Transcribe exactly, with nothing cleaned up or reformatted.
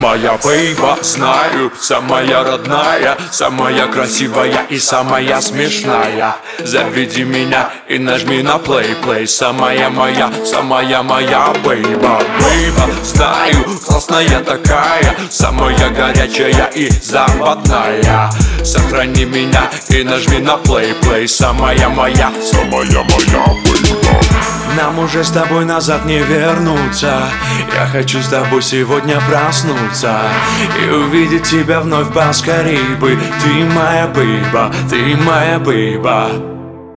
Моя бейба, знаю, самая родная, самая красивая и самая смешная. Заведи меня и нажми на плей, плей. Самая моя, самая моя бейба. Бейба, знаю, классная такая, самая горячая и заводная. Сохрани меня и нажми на плей, плей. Самая моя, самая моя бейба. Нам уже с тобой назад не вернуться. Я хочу с тобой сегодня проснуться и увидеть тебя вновь поскорей бы. Ты моя бейба, ты моя бейба.